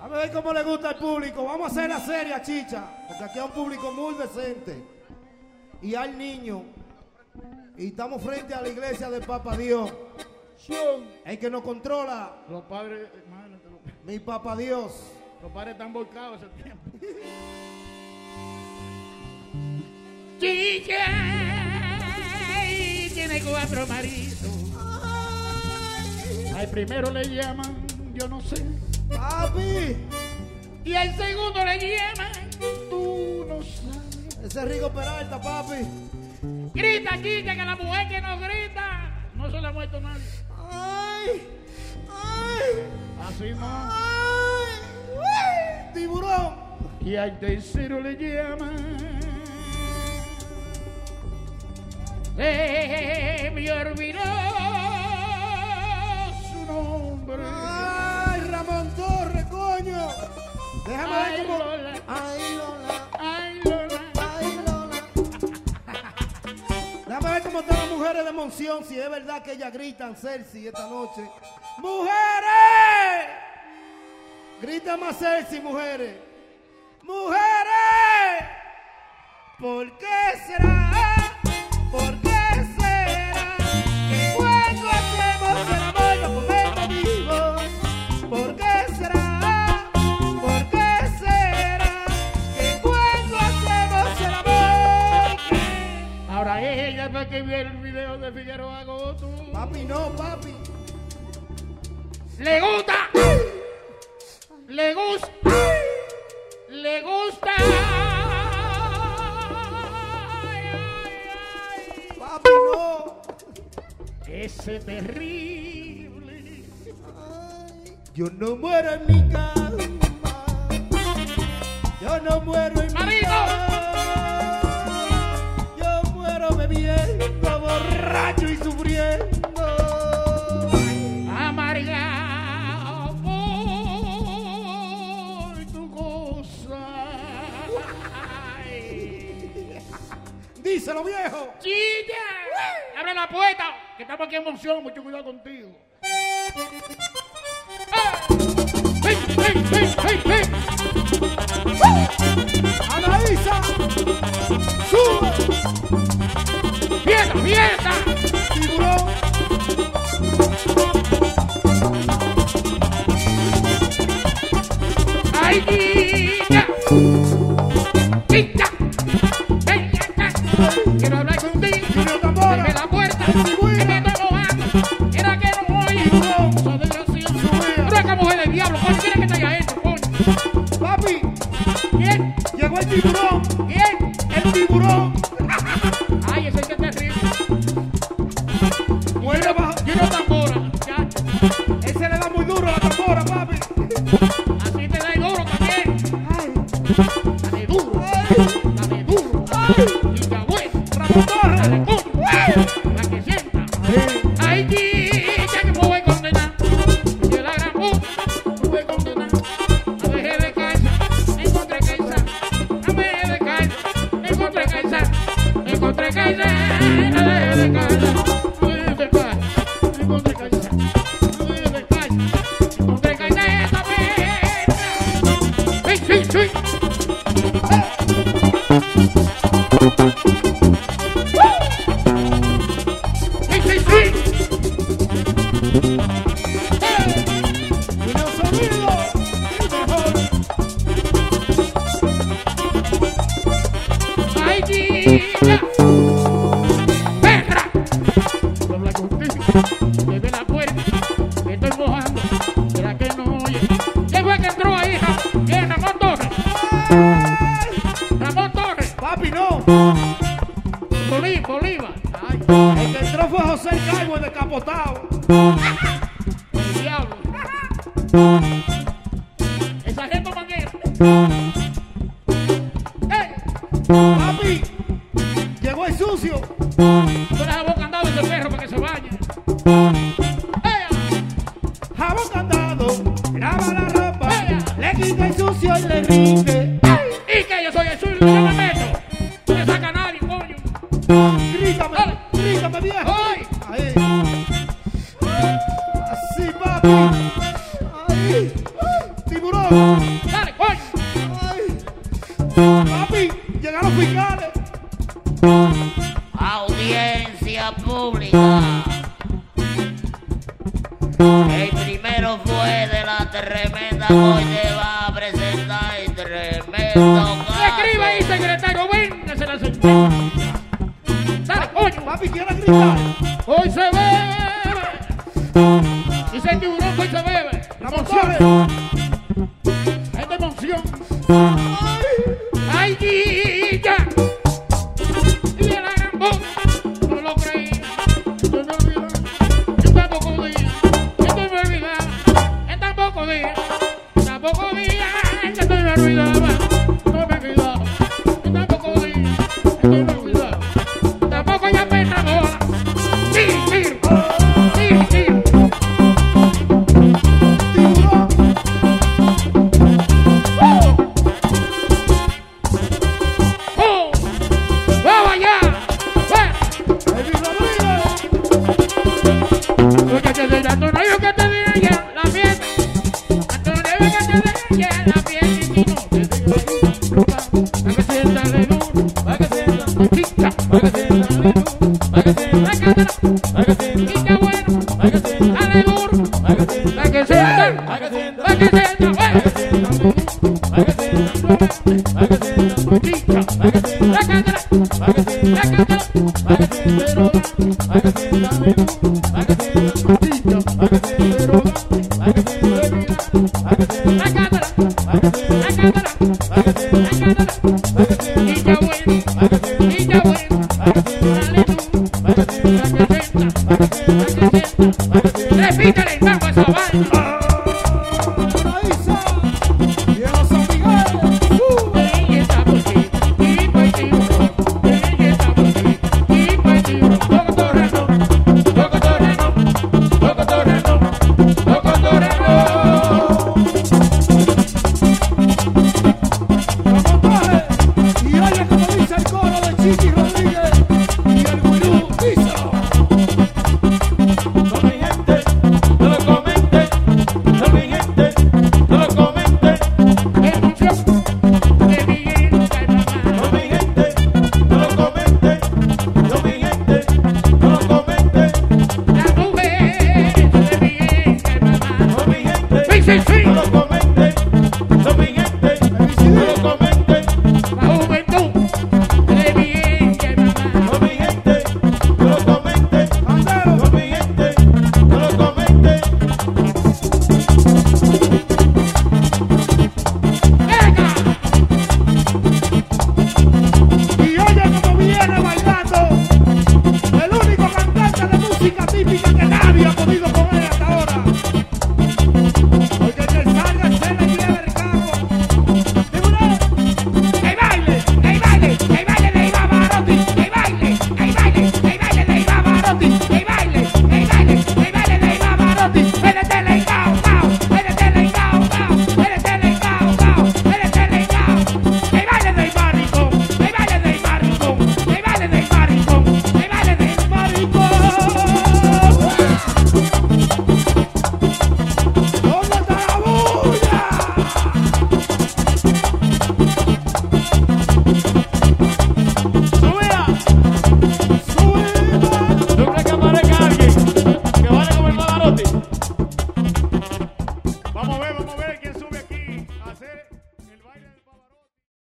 A ver cómo le gusta al público. Vamos a hacer la serie, chicha. Porque aquí hay un público muy decente. Y hay niños. Y estamos frente a la iglesia del Papa Dios. El que nos controla. Los padres, hermano, mi Papa Dios. Los padres están volcados ese tiempo. Chicha tiene 4 maridos. Al primero le llaman, yo no sé. Papi. Y al segundo le llaman, tú no sabes. Ese es Rigo Peralta, papi. Grita, Chicha, que la mujer que no grita, no se le ha muerto nadie. Ay, ay. Así no. Ay, uy, tiburón. Y al tercero le llaman. Me olvidó su nombre. Ay, Ramón Torres, coño. Déjame ver cómo. Lola. Ay, Lola. Ay, Lola. Ay, Lola. Déjame ver cómo están las mujeres de Monción. Si es verdad que ellas gritan, Celsi, esta noche. ¡Mujeres! Grita más Celsi, mujeres. ¡Mujeres! ¿Por qué será? ¿Por qué será que cuando hacemos el amor nos comemos vivos? ¿Por qué será? ¿Por qué será que cuando hacemos el amor? Ahora ella fue que vio el video de Figueroa Goto. Papi, no, papi. Le gusta. Le gusta. Le gusta. Papi, no. Ese terrible. Ay, yo no muero en mi cama. Yo no muero en mi ¡Marino! cama. Yo muero bebiendo, borracho y sufriendo. Amargado por tu cosa. Díselo, viejo. ¡Chicha! ¡Abre la puerta! Que estamos aquí en Monción. Mucho cuidado contigo. ¡Hey! ¡Hey! ¡Hey! ¡Hey! ¡Hey! Anaísa, sube. ¡Fiesta! ¡Fiesta! Tiburón. ¡Ay, chicha! ¡Chicha! ¡Ven acá! Quiero hablar contigo. Junior Tambora. Deme la puerta. Que me estoy mojando. Era que no oye. Soy desgraciado. Pero esa mujer del diablo. Coño, ¿quién es que está allá adentro, coño? Papi, ¿Quién? llegó el tiburón. ¿Quién? El tiburón. Ay, ese es que es terrible. Muere bajo. Junior Tambora, muchacho. Ese le da muy duro a la tambora, papi. Así te da el duro también. Ay, Dale duro. Dale duro. Y cabeza. Ramón Torres. Dale coño. La que sienta. Ay, chicha, que me voy a condenar. Yo la gran puta, me voy a condenar. A dejé de casa, me encontré casa. A dejé de casa, me encontré casa. Me encontré casa, a dejé de casa. Me dejé de casa, me encontré casa. Me dejé de casa, me encontré casa. Esta pena. Sí, sí, sí. Sí, sí, sí. Junior Sonido, el mejor. ¡Ay, chica! ¡Perra! Quiero hablar contigo. Bebe la puerta. Me estoy mojando. ¿Será que no oye? ¿Quién fue que entró ahí? ¿Quién? Ramón Torres. Ramón Torres. Papi, no. Bolívar. Ay, El que entró fue José el Calvo, el decapotado. el diablo. El sargento Manguera. ¡Ey! Papi, llegó el sucio. Tú le das boca andado a ese perro para que se vaya. ¡Ey! Jabón candado, lava la ropa. Ella. Le quita el sucio y le rinde. ¿Y que yo soy el suyo? Yo me meto. No me saca nadie, coño. Grítame, Dale. grítame, viejo. ¡Ay! Ahí. Así, papi. Ahí. Tiburón. Dale, coño. Papi, llegaron los fiscales. Audiencia pública. El primero fue de la tremenda noche, va a presentar el tremendo caso. Escriba ahí, secretario, véngase la sentencia. Dale, coño. Papi, ¿quieren gritar? Hoy se bebe. Dice el tiburón que hoy se bebe. La Emoción. montón. Es de emoción. ¡Ay, Guilla! Y de la gran voz, no lo creía. Yo me olvidaba. En tan pocos días, estoy me olvidaba. En tan pocos días, que estoy me olvidaba. No me olvidaba. En tan pocos días, estoy me olvidaba. Tampoco ya me enamora. Tiro, tiro, tiro, tiro. ¡Vamos allá! Porque te dirá, tú no yo que te diré ya la fiesta. Tú no debes que te diré ya la fiesta. Y no te digo para que sienta de luz, para que sienta de chicha, para que sienta de luz, para que sienta de luz, para que sienta chicha bueno, para que sienta de luz, para que sienta, para que sienta, para que sienta, para que sienta, para que sienta, para que sienta chicha, para que sienta, para que sienta, para que sienta, para que sienta, para que sienta de luz, para que sienta chicha, para que sienta droga, para que sienta bebida, para que sienta la cámara, para que sienta la cámara, para que sienta la cámara, para que sienta chicha bueno, para que sienta chicha bueno, para que sienta la luz, para que sienta, para que sienta, para que sienta, para que sienta, repítale el mambo a esa vaina. Ella está por ti, y pues tiro, ella está por ti, y pues tiro, loco torreno, loco torreno, loco torreno, loco torreno. Y oye como dice el coro de Chiqui Rodríguez y el gurú hizo. No mi gente, no lo comente, no mi gente, no lo comente, Emoción de Miguel no Carvajal. mi gente, no lo comente, no mi gente, no lo comente, Las mujeres de Miguel Carvajal. no mi gente, Sí, sí, sí. no lo comente, no mi gente, no lo comente, La juventud de Miguel Carvajal. no mi gente, no lo comente, Andero. no mi gente, no lo comente. ¡Venga! Y oye como viene bailando el único cantante de música típica que nadie ha podido poner hasta ahora. Porque que salga se le lleva el campo. ¡Tiburón! ¡Que baile! ¡Que baile! ¡Que baile de Ivavarotti! ¡Que baile! ¡Que baile! ¡Que baile de Ivavarotti! ¡Que baile! ¡Que baile! ¡Que baile de Ivavarotti! ¡Métetele en cao, cao! ¡Métetele en cao, cao! ¡Métetele en cao, cao! ¡Métetele en cao! ¡Que baile del maricón! ¡Que baile del maricón! ¡Que baile del maricón! ¡Que baile del maricón! ¿Dónde está la bulla? ¡Subida! ¡Suena! ¿Tú crees que aparezca alguien que vale como el Pavarotti? Vamos a ver, vamos a ver.